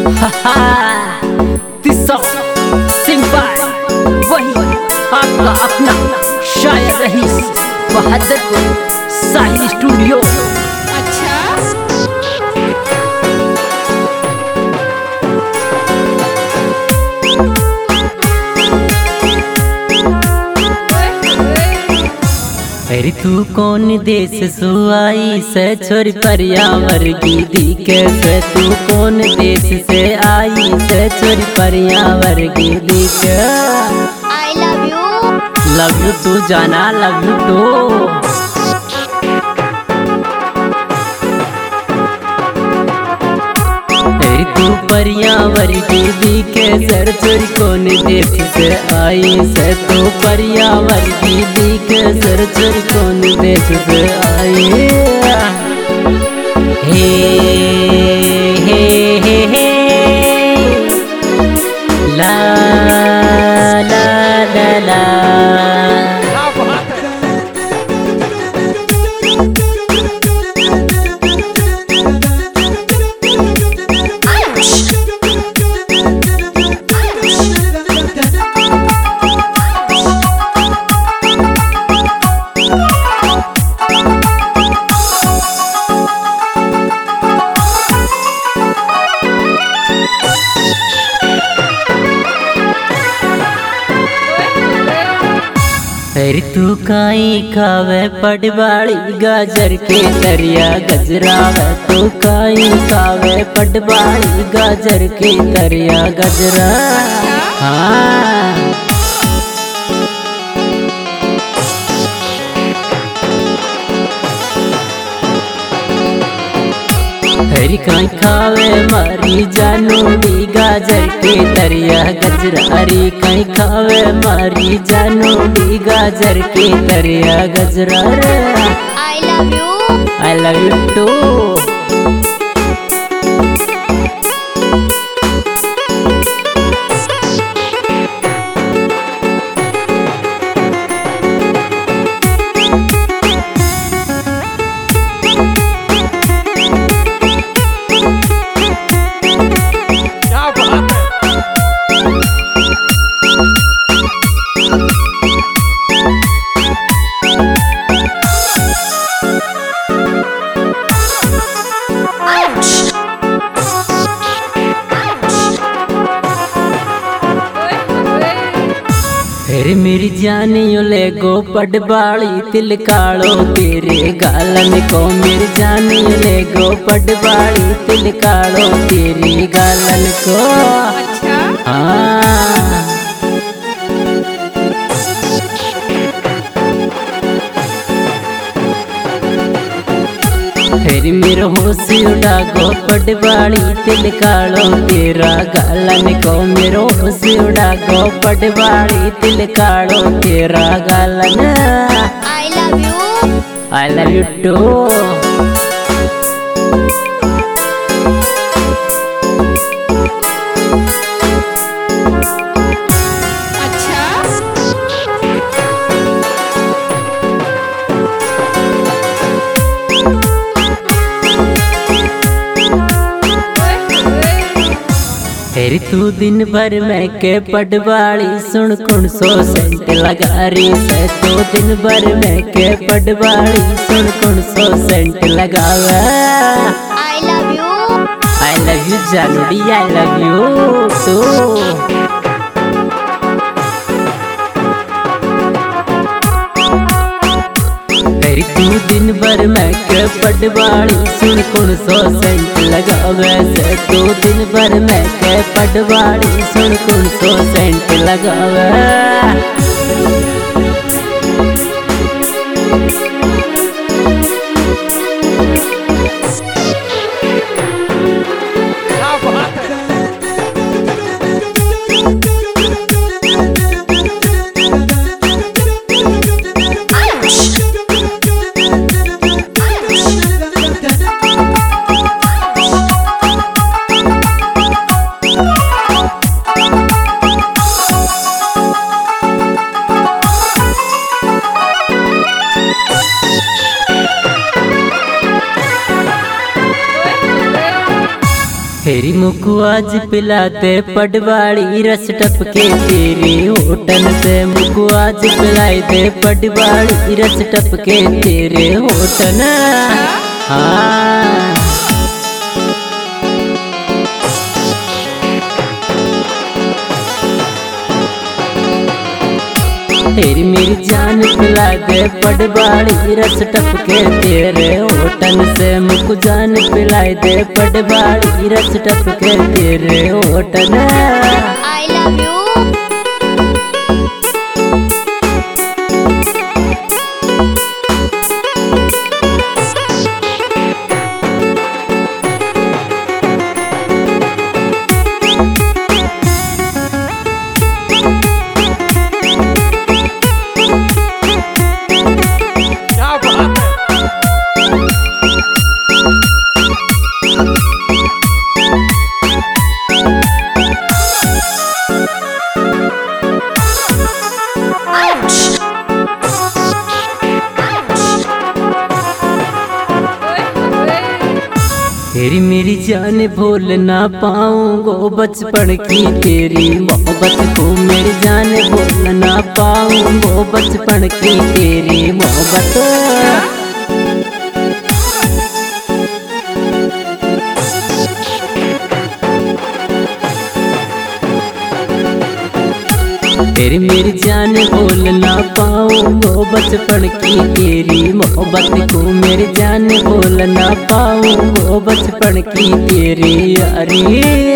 Simple वही आपका अपना शायर रहीस बहादुर साहिल स्टूडियो। अरे तू कौन देश से आई से छोरी परियावर दी कैसे तू कौन देश से आई से छोरी परियावर दी के आई लव यू तू जाना लव यू टू। तू परियावर दी के सर छोरी कौन देश से आई से तू परियावर दी के सर छोरी कौन देश से आई। हे हे हे हे ला ला ला ला फिर तू काई खावे पटवाड़ी गाजर के तरिया गजरावे तू काई खावे पटवाड़ी गाजर के तरिया गजरा। हाँ हरी काई खावे मारी जानू दी गाजर के तरिया गजरा। हरी काई खावे मारी जानू दी गाजर के तरिया गजरा। I love you too. फिर मेरी जानियो ले गो पटवाड़ी तिल कालो तेरे गालन को मेरी जानियो ले गो पटवाड़ी तिल कालो तेरे गालन को। हाँ फिर मेरे होश उड़ा गो पटवाड़ी तिल कालो तेरा गालन को मेरो होश उड़ा गो पटवाड़ी तिल कालो तेरा गालन। I love you too. फिर तू दिन भर में के पटवाड़ी सुन कुण सो सेंट लगा रही से तू दिन भर में के पटवाड़ी सुन कुण सो सेंट लगावे। आई लव यू जानूडी आई लव यू टू। तू दिन भर में के पटवाड़ी सुन कुण सो सेंट लगावे से तू दिन भर में के पटवाड़ी सुन कुण सो सेंट लगावे। मुझको आज पिला दे पटवाड़ी रस टपके तेरे होटल से। मुझको आज पिलाई दे पटवाड़ी रस टपके तेरे होटल। हाँ तेरी मेरी जान पिला दे पटवाड़ी रस टपके तेरे होटल से। मुझको जान पिलाई दे पटवाड़ी रस टपके तेरे होटल। I love you. तेरी मेरी जान भूल ना पाऊंगो बचपन की तेरी मोहब्बत को। मेरी जान भूल ना पाऊंगो बचपन की तेरी मोहब्बत। तेरी मेरी जान भूल ना पाऊंगो बचपन की तेरी मोहब्बत को। मेरी जान भूल ना पाऊंगो बचपन की तेरी यारी।